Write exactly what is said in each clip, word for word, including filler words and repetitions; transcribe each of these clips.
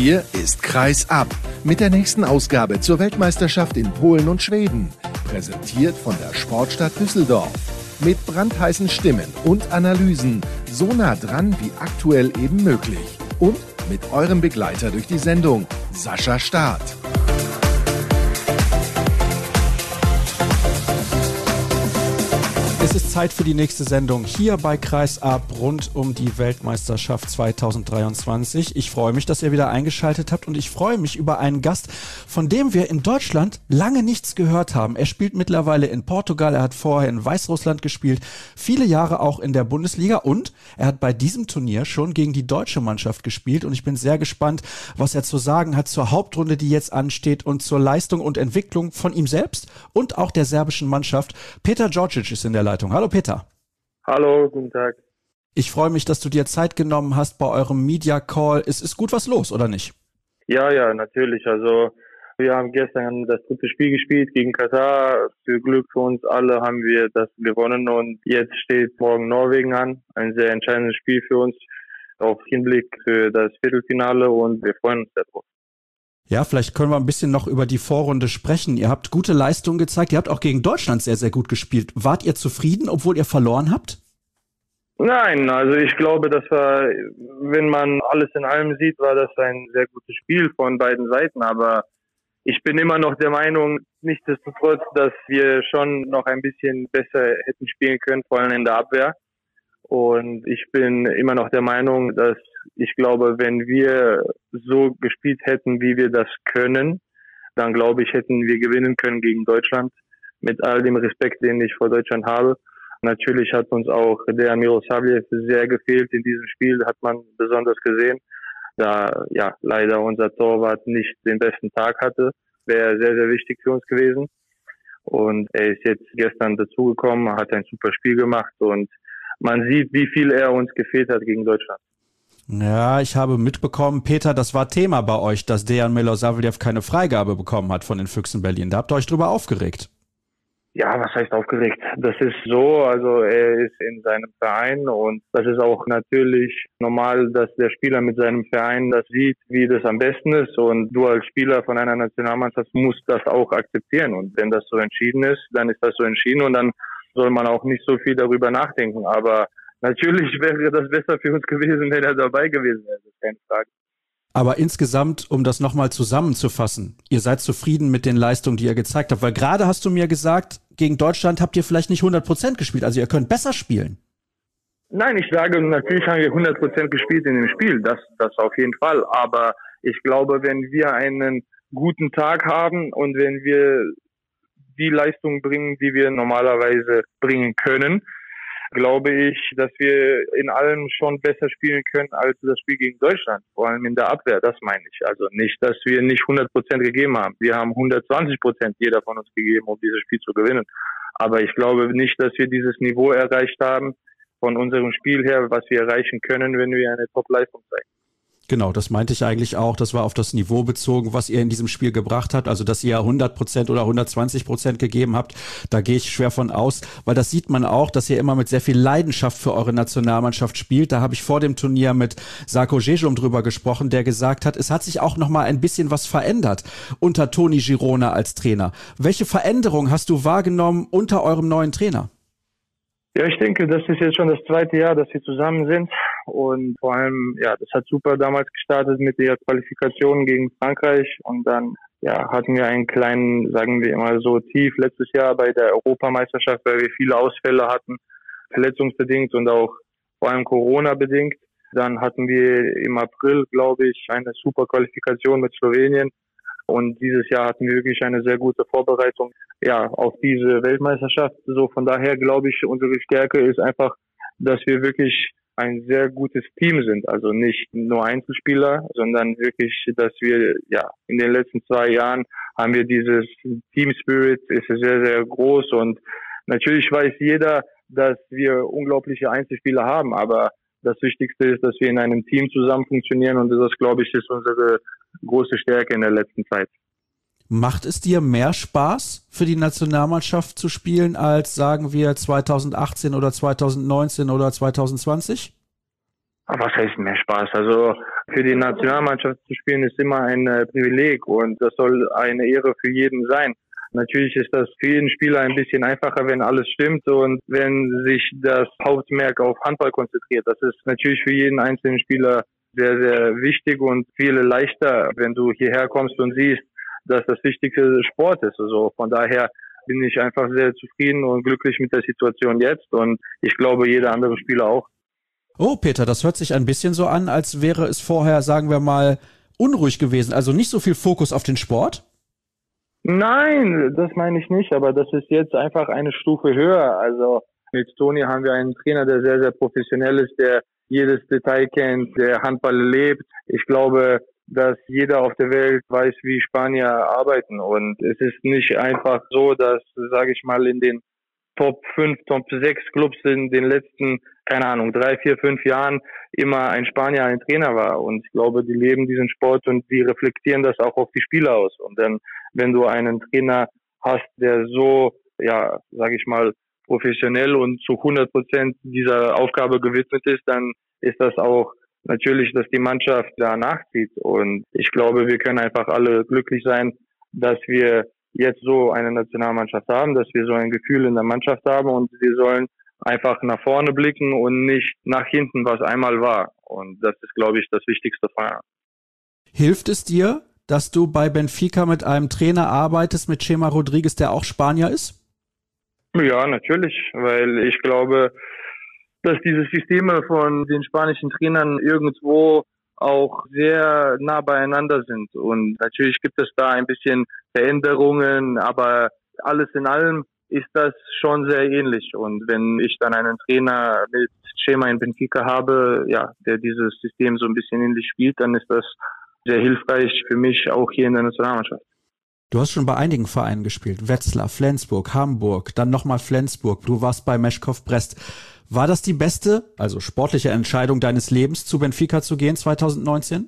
Hier ist Kreis ab mit der nächsten Ausgabe zur Weltmeisterschaft in Polen und Schweden. Präsentiert von der Sportstadt Düsseldorf. Mit brandheißen Stimmen und Analysen, so nah dran wie aktuell eben möglich. Und mit eurem Begleiter durch die Sendung, Sascha Staat. Es ist Zeit für die nächste Sendung hier bei Kreis ab rund um die Weltmeisterschaft zwanzig dreiundzwanzig. Ich freue mich, dass ihr wieder eingeschaltet habt und ich freue mich über einen Gast, von dem wir in Deutschland lange nichts gehört haben. Er spielt mittlerweile in Portugal, er hat vorher in Weißrussland gespielt, viele Jahre auch in der Bundesliga und er hat bei diesem Turnier schon gegen die deutsche Mannschaft gespielt und ich bin sehr gespannt, was er zu sagen hat zur Hauptrunde, die jetzt ansteht und zur Leistung und Entwicklung von ihm selbst und auch der serbischen Mannschaft. Petar Djordjic ist in der Leitung. Hallo Petar. Hallo, guten Tag. Ich freue mich, dass du dir Zeit genommen hast bei eurem Media Call. Es ist gut was los, oder nicht? Ja, ja, natürlich. Also wir haben gestern das dritte Spiel gespielt gegen Katar. Für Glück für uns alle haben wir das gewonnen und jetzt steht morgen Norwegen an. Ein sehr entscheidendes Spiel für uns auf Hinblick für das Viertelfinale und wir freuen uns darauf. Ja, vielleicht können wir ein bisschen noch über die Vorrunde sprechen. Ihr habt gute Leistungen gezeigt. Ihr habt auch gegen Deutschland sehr, sehr gut gespielt. Wart ihr zufrieden, obwohl ihr verloren habt? Nein, also ich glaube, das war, wenn man alles in allem sieht, war das ein sehr gutes Spiel von beiden Seiten. Aber ich bin immer noch der Meinung, nichtsdestotrotz, dass wir schon noch ein bisschen besser hätten spielen können, vor allem in der Abwehr. Und ich bin immer noch der Meinung, dass ich glaube, wenn wir so gespielt hätten, wie wir das können, dann glaube ich, hätten wir gewinnen können gegen Deutschland. Mit all dem Respekt, den ich vor Deutschland habe. Natürlich hat uns auch der Milosavljev sehr gefehlt in diesem Spiel, hat man besonders gesehen. Da ja leider unser Torwart nicht den besten Tag hatte, wäre sehr, sehr wichtig für uns gewesen. Und er ist jetzt gestern dazugekommen, hat ein super Spiel gemacht und man sieht, wie viel er uns gefehlt hat gegen Deutschland. Ja, ich habe mitbekommen, Petar, das war Thema bei euch, dass Dejan Milosavljev keine Freigabe bekommen hat von den Füchsen Berlin. Da habt ihr euch drüber aufgeregt. Ja, was heißt aufgeregt? Das ist so, also er ist in seinem Verein und das ist auch natürlich normal, dass der Spieler mit seinem Verein das sieht, wie das am besten ist und du als Spieler von einer Nationalmannschaft musst das auch akzeptieren und wenn das so entschieden ist, dann ist das so entschieden und dann soll man auch nicht so viel darüber nachdenken, aber natürlich wäre das besser für uns gewesen, wenn er dabei gewesen wäre, das ist keine Frage. Aber insgesamt, um das nochmal zusammenzufassen, ihr seid zufrieden mit den Leistungen, die ihr gezeigt habt, weil gerade hast du mir gesagt, gegen Deutschland habt ihr vielleicht nicht hundert Prozent gespielt, also ihr könnt besser spielen. Nein, ich sage, natürlich haben wir hundert Prozent gespielt in dem Spiel, das, das auf jeden Fall, aber ich glaube, wenn wir einen guten Tag haben und wenn wir die Leistung bringen, die wir normalerweise bringen können, glaube ich, dass wir in allem schon besser spielen können als das Spiel gegen Deutschland, vor allem in der Abwehr, das meine ich. Also nicht, dass wir nicht hundert Prozent gegeben haben. Wir haben hundertzwanzig Prozent jeder von uns gegeben, um dieses Spiel zu gewinnen. Aber ich glaube nicht, dass wir dieses Niveau erreicht haben von unserem Spiel her, was wir erreichen können, wenn wir eine Top-Leistung zeigen. Genau, das meinte ich eigentlich auch. Das war auf das Niveau bezogen, was ihr in diesem Spiel gebracht habt. Also, dass ihr hundert Prozent oder hundertzwanzig Prozent gegeben habt, da gehe ich schwer von aus. Weil das sieht man auch, dass ihr immer mit sehr viel Leidenschaft für eure Nationalmannschaft spielt. Da habe ich vor dem Turnier mit Žarko Žežum drüber gesprochen, der gesagt hat, es hat sich auch noch mal ein bisschen was verändert unter Toni Girona als Trainer. Welche Veränderung hast du wahrgenommen unter eurem neuen Trainer? Ja, ich denke, das ist jetzt schon das zweite Jahr, dass wir zusammen sind. Und vor allem, ja, das hat super damals gestartet mit der Qualifikation gegen Frankreich. Und dann, ja, hatten wir einen kleinen, sagen wir immer so, Tief letztes Jahr bei der Europameisterschaft, weil wir viele Ausfälle hatten, verletzungsbedingt und auch vor allem Corona-bedingt. Dann hatten wir im April, glaube ich, eine super Qualifikation mit Slowenien. Und dieses Jahr hatten wir wirklich eine sehr gute Vorbereitung, ja, auf diese Weltmeisterschaft. So, von daher glaube ich, unsere Stärke ist einfach, dass wir wirklich ein sehr gutes Team sind. Also nicht nur Einzelspieler, sondern wirklich, dass wir, ja, in den letzten zwei Jahren haben wir dieses Team Spirit, ist sehr, sehr groß. Und natürlich weiß jeder, dass wir unglaubliche Einzelspieler haben, aber das Wichtigste ist, dass wir in einem Team zusammen funktionieren und das, glaube ich, ist unsere große Stärke in der letzten Zeit. Macht es dir mehr Spaß, für die Nationalmannschaft zu spielen, als, sagen wir, zwanzig achtzehn oder zwanzig neunzehn oder zwanzig zwanzig? Was heißt mehr Spaß? Also für die Nationalmannschaft zu spielen ist immer ein äh, Privileg und das soll eine Ehre für jeden sein. Natürlich ist das für jeden Spieler ein bisschen einfacher, wenn alles stimmt und wenn sich das Hauptmerk auf Handball konzentriert. Das ist natürlich für jeden einzelnen Spieler sehr, sehr wichtig und viel leichter, wenn du hierher kommst und siehst, dass das wichtigste Sport ist. Also von daher bin ich einfach sehr zufrieden und glücklich mit der Situation jetzt und ich glaube, jeder andere Spieler auch. Oh, Peter, das hört sich ein bisschen so an, als wäre es vorher, sagen wir mal, unruhig gewesen. Also nicht so viel Fokus auf den Sport? Nein, das meine ich nicht, aber das ist jetzt einfach eine Stufe höher. Also mit Toni haben wir einen Trainer, der sehr, sehr professionell ist, der jedes Detail kennt, der Handball lebt. Ich glaube, dass jeder auf der Welt weiß, wie Spanier arbeiten. Und es ist nicht einfach so, dass, sage ich mal, in den Top fünf, Top sechs Clubs in den letzten, keine Ahnung, drei, vier, fünf Jahren immer ein Spanier ein Trainer war. Und ich glaube, die leben diesen Sport und die reflektieren das auch auf die Spieler aus. Und dann, wenn du einen Trainer hast, der so, ja, sage ich mal, professionell und zu hundert Prozent dieser Aufgabe gewidmet ist, dann ist das auch natürlich, dass die Mannschaft da nachzieht. Und ich glaube, wir können einfach alle glücklich sein, dass wir jetzt so eine Nationalmannschaft haben, dass wir so ein Gefühl in der Mannschaft haben und wir sollen einfach nach vorne blicken und nicht nach hinten, was einmal war. Und das ist, glaube ich, das Wichtigste von allem. Hilft es dir, dass du bei Benfica mit einem Trainer arbeitest, mit Chema Rodriguez, der auch Spanier ist? Ja, natürlich, weil ich glaube, dass diese Systeme von den spanischen Trainern irgendwo auch sehr nah beieinander sind. Und natürlich gibt es da ein bisschen Veränderungen, aber alles in allem ist das schon sehr ähnlich. Und wenn ich dann einen Trainer mit Chema in Benfica habe, ja, der dieses System so ein bisschen ähnlich spielt, dann ist das sehr hilfreich für mich auch hier in der Nationalmannschaft. Du hast schon bei einigen Vereinen gespielt. Wetzlar, Flensburg, Hamburg, dann nochmal Flensburg. Du warst bei Meshkov Brest. War das die beste, also sportliche Entscheidung deines Lebens, zu Benfica zu gehen zwanzig neunzehn?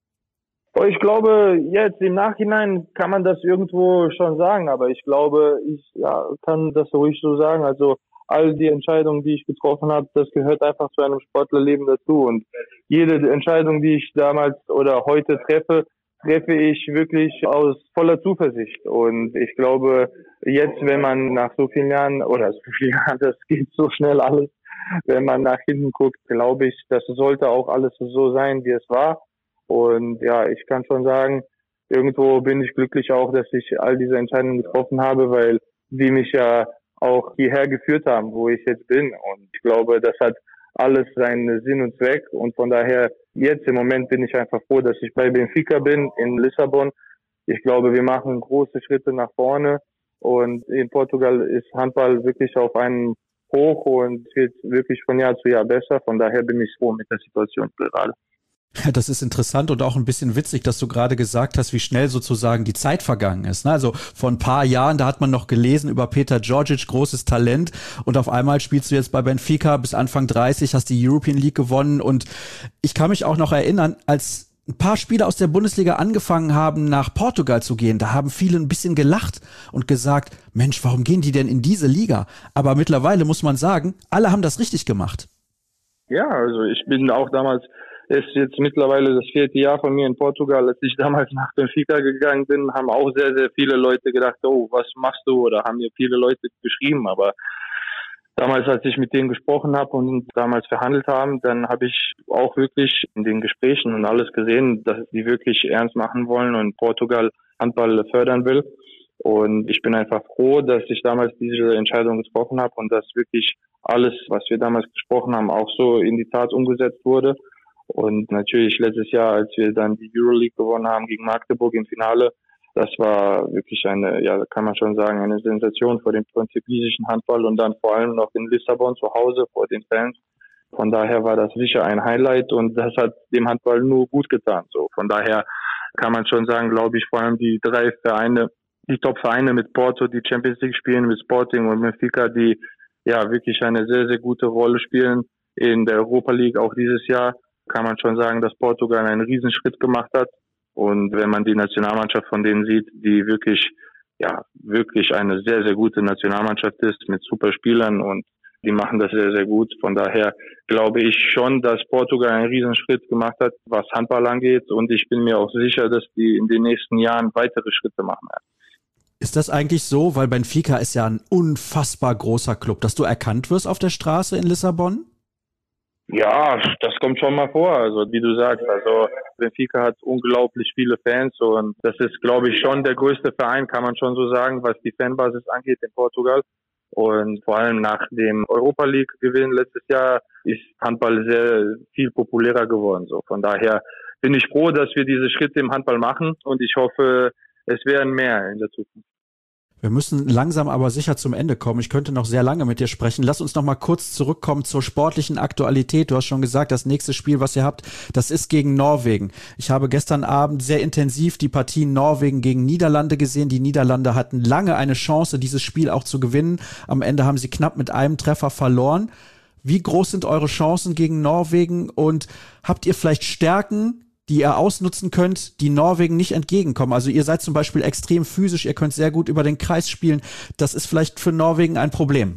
Ich glaube, jetzt im Nachhinein kann man das irgendwo schon sagen, aber ich glaube, ich ja, kann das ruhig so sagen. Also all die Entscheidungen, die ich getroffen habe, das gehört einfach zu einem Sportlerleben dazu. Und jede Entscheidung, die ich damals oder heute treffe, treffe ich wirklich aus voller Zuversicht. Und ich glaube, jetzt, wenn man nach so vielen Jahren, oder so vielen Jahren, das geht so schnell alles, wenn man nach hinten guckt, glaube ich, das sollte auch alles so sein, wie es war. Und ja, ich kann schon sagen, irgendwo bin ich glücklich auch, dass ich all diese Entscheidungen getroffen habe, weil die mich ja auch hierher geführt haben, wo ich jetzt bin. Und ich glaube, das hat alles seinen Sinn und Zweck. Und von daher, jetzt im Moment bin ich einfach froh, dass ich bei Benfica bin, in Lissabon. Ich glaube, wir machen große Schritte nach vorne. Und in Portugal ist Handball wirklich auf einem Hoch und wird wirklich von Jahr zu Jahr besser. Von daher bin ich froh mit der Situation gerade. Ja, das ist interessant und auch ein bisschen witzig, dass du gerade gesagt hast, wie schnell sozusagen die Zeit vergangen ist. Also vor ein paar Jahren, da hat man noch gelesen über Petar Djordjic, großes Talent, und auf einmal spielst du jetzt bei Benfica bis Anfang dreißig, hast die European League gewonnen, und ich kann mich auch noch erinnern, als ein paar Spieler aus der Bundesliga angefangen haben, nach Portugal zu gehen, da haben viele ein bisschen gelacht und gesagt, Mensch, warum gehen die denn in diese Liga? Aber mittlerweile muss man sagen, alle haben das richtig gemacht. Ja, also ich bin auch damals, es ist jetzt mittlerweile das vierte Jahr von mir in Portugal. Als ich damals nach Benfica gegangen bin, haben auch sehr, sehr viele Leute gedacht, oh, was machst du? Oder haben mir viele Leute geschrieben. Aber damals, als ich mit denen gesprochen habe und damals verhandelt haben, dann habe ich auch wirklich in den Gesprächen und alles gesehen, dass die wirklich ernst machen wollen und Portugal Handball fördern will. Und ich bin einfach froh, dass ich damals diese Entscheidung getroffen habe und dass wirklich alles, was wir damals gesprochen haben, auch so in die Tat umgesetzt wurde. Und natürlich letztes Jahr, als wir dann die Euroleague gewonnen haben gegen Magdeburg im Finale, das war wirklich eine, ja, kann man schon sagen, eine Sensation vor dem portugiesischen Handball und dann vor allem noch in Lissabon zu Hause vor den Fans. Von daher war das sicher ein Highlight und das hat dem Handball nur gut getan. So, von daher kann man schon sagen, glaube ich, vor allem die drei Vereine, die Top-Vereine mit Porto, die Champions League spielen, mit Sporting und Benfica, die ja wirklich eine sehr, sehr gute Rolle spielen in der Europa League auch dieses Jahr, kann man schon sagen, dass Portugal einen Riesenschritt gemacht hat. Und wenn man die Nationalmannschaft von denen sieht, die wirklich, ja, wirklich eine sehr, sehr gute Nationalmannschaft ist mit super Spielern und Die machen das sehr, sehr gut. Von daher glaube ich schon, dass Portugal einen Riesenschritt gemacht hat, was Handball angeht. Und ich bin mir auch sicher, dass die in den nächsten Jahren weitere Schritte machen werden. Ist das eigentlich so, weil Benfica ist ja ein unfassbar großer Club, dass du erkannt wirst auf der Straße in Lissabon? Ja, das kommt schon mal vor. Also wie du sagst, also Benfica hat unglaublich viele Fans und das ist, glaube ich, schon der größte Verein, kann man schon so sagen, was die Fanbasis angeht in Portugal. Und vor allem nach dem Europa League Gewinn letztes Jahr ist Handball sehr viel populärer geworden. So von daher bin ich froh, dass wir diese Schritte im Handball machen und ich hoffe, es werden mehr in der Zukunft. Wir müssen langsam aber sicher zum Ende kommen. Ich könnte noch sehr lange mit dir sprechen. Lass uns noch mal kurz zurückkommen zur sportlichen Aktualität. Du hast schon gesagt, das nächste Spiel, was ihr habt, das ist gegen Norwegen. Ich habe gestern Abend sehr intensiv die Partie Norwegen gegen Niederlande gesehen. Die Niederlande hatten lange eine Chance, dieses Spiel auch zu gewinnen. Am Ende haben sie knapp mit einem Treffer verloren. Wie groß sind eure Chancen gegen Norwegen und habt ihr vielleicht Stärken, die ihr ausnutzen könnt, die Norwegen nicht entgegenkommen? Also ihr seid zum Beispiel extrem physisch, ihr könnt sehr gut über den Kreis spielen. Das ist vielleicht für Norwegen ein Problem.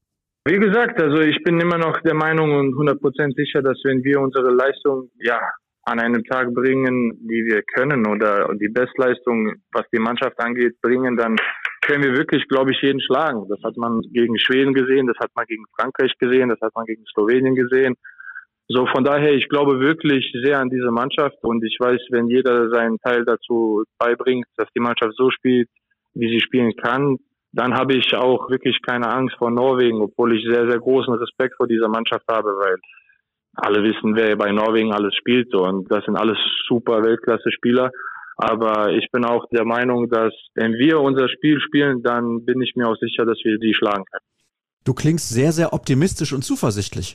Wie gesagt, also ich bin immer noch der Meinung und hundert Prozent sicher, dass wenn wir unsere Leistung ja an einem Tag bringen, die wir können oder die Bestleistung, was die Mannschaft angeht, bringen, dann können wir wirklich, glaube ich, jeden schlagen. Das hat man gegen Schweden gesehen, das hat man gegen Frankreich gesehen, das hat man gegen Slowenien gesehen. So, von daher, ich glaube wirklich sehr an diese Mannschaft und ich weiß, wenn jeder seinen Teil dazu beibringt, dass die Mannschaft so spielt, wie sie spielen kann, dann habe ich auch wirklich keine Angst vor Norwegen, obwohl ich sehr, sehr großen Respekt vor dieser Mannschaft habe, weil alle wissen, wer bei Norwegen alles spielt und das sind alles super Weltklasse-Spieler. Aber ich bin auch der Meinung, dass wenn wir unser Spiel spielen, dann bin ich mir auch sicher, dass wir die schlagen können. Du klingst sehr, sehr optimistisch und zuversichtlich.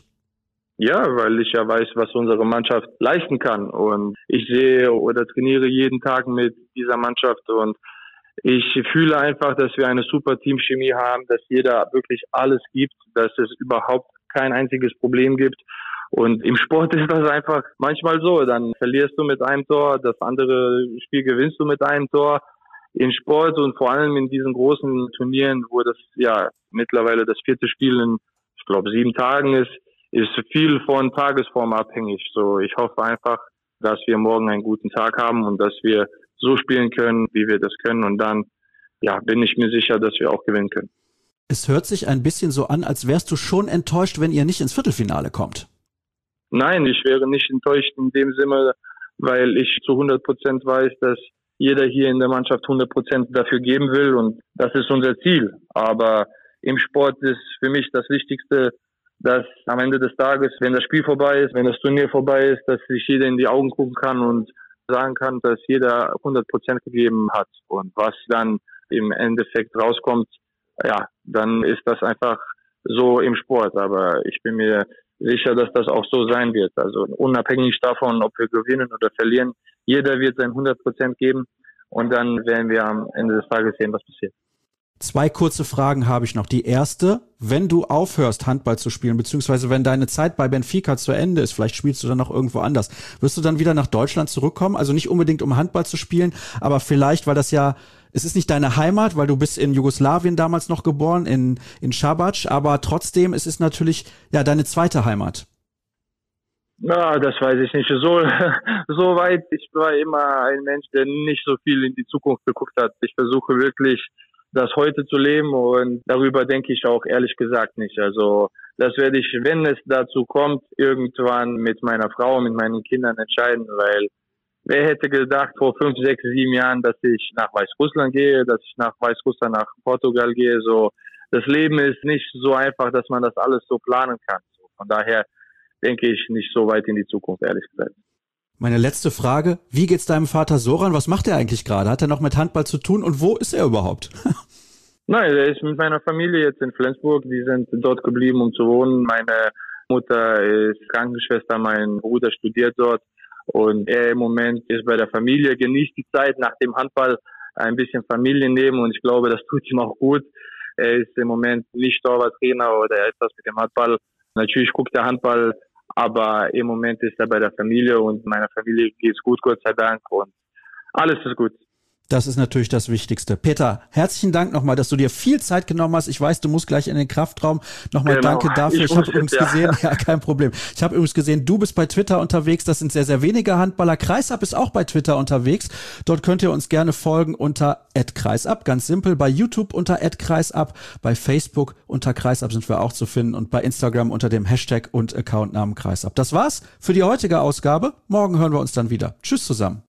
Ja, weil ich ja weiß, was unsere Mannschaft leisten kann. Und ich sehe oder trainiere jeden Tag mit dieser Mannschaft und ich fühle einfach, dass wir eine super Teamchemie haben, dass jeder wirklich alles gibt, dass es überhaupt kein einziges Problem gibt. Und im Sport ist das einfach manchmal so. Dann verlierst du mit einem Tor, das andere Spiel gewinnst du mit einem Tor. In Sport und vor allem in diesen großen Turnieren, wo das ja mittlerweile das vierte Spiel in, ich glaube, sieben Tagen ist, ist viel von Tagesform abhängig. So, ich hoffe einfach, dass wir morgen einen guten Tag haben und dass wir so spielen können, wie wir das können. Und dann, ja, bin ich mir sicher, dass wir auch gewinnen können. Es hört sich ein bisschen so an, als wärst du schon enttäuscht, wenn ihr nicht ins Viertelfinale kommt. Nein, ich wäre nicht enttäuscht in dem Sinne, weil ich zu hundert Prozent weiß, dass jeder hier in der Mannschaft hundert Prozent dafür geben will und das ist unser Ziel. Aber im Sport ist für mich das Wichtigste, dass am Ende des Tages, wenn das Spiel vorbei ist, wenn das Turnier vorbei ist, dass sich jeder in die Augen gucken kann und sagen kann, dass jeder hundert Prozent gegeben hat. Und was dann im Endeffekt rauskommt, ja, dann ist das einfach so im Sport. Aber ich bin mir sicher, dass das auch so sein wird. Also unabhängig davon, ob wir gewinnen oder verlieren, jeder wird sein hundert Prozent geben und dann werden wir am Ende des Tages sehen, was passiert. Zwei kurze Fragen habe ich noch. Die erste, wenn du aufhörst, Handball zu spielen, beziehungsweise wenn deine Zeit bei Benfica zu Ende ist, vielleicht spielst du dann noch irgendwo anders, wirst du dann wieder nach Deutschland zurückkommen? Also nicht unbedingt, um Handball zu spielen, aber vielleicht, weil das ja, es ist nicht deine Heimat, weil du bist in Jugoslawien damals noch geboren, in, in Šabac, aber trotzdem, es ist natürlich, ja, deine zweite Heimat. Na, das weiß ich nicht. So, so weit, ich war immer ein Mensch, der nicht so viel in die Zukunft geguckt hat. Ich versuche wirklich, das heute zu leben und darüber denke ich auch ehrlich gesagt nicht. Also das werde ich, wenn es dazu kommt, irgendwann mit meiner Frau, mit meinen Kindern entscheiden, weil wer hätte gedacht vor fünf, sechs, sieben Jahren, dass ich nach Weißrussland gehe, dass ich nach Weißrussland, nach Portugal gehe. So, das Leben ist nicht so einfach, dass man das alles so planen kann. So, von daher denke ich nicht so weit in die Zukunft, ehrlich gesagt. Meine letzte Frage, wie geht's deinem Vater Soran? Was macht er eigentlich gerade? Hat er noch mit Handball zu tun und wo ist er überhaupt? Nein, er ist mit meiner Familie jetzt in Flensburg. Die sind dort geblieben, um zu wohnen. Meine Mutter ist Krankenschwester, mein Bruder studiert dort und er im Moment ist bei der Familie, genießt die Zeit nach dem Handball, ein bisschen Familienleben und ich glaube, das tut ihm auch gut. Er ist im Moment nicht Torwarttrainer oder etwas mit dem Handball. Natürlich guckt er Handball, aber im Moment ist er bei der Familie und meiner Familie geht's gut, Gott sei Dank und alles ist gut. Das ist natürlich das Wichtigste. Peter, herzlichen Dank nochmal, dass du dir viel Zeit genommen hast. Ich weiß, du musst gleich in den Kraftraum. Nochmal Genau. danke dafür. Ich, ich habe übrigens ja. gesehen, ja, kein Problem. Ich habe übrigens gesehen, du bist bei Twitter unterwegs. Das sind sehr, sehr wenige Handballer. Kreisab ist auch bei Twitter unterwegs. Dort könnt ihr uns gerne folgen unter at kreisab. Ganz simpel. Bei YouTube unter at kreisab. Bei Facebook unter kreisab sind wir auch zu finden. Und bei Instagram unter dem Hashtag und Accountnamen kreisab. Das war's für die heutige Ausgabe. Morgen hören wir uns dann wieder. Tschüss zusammen.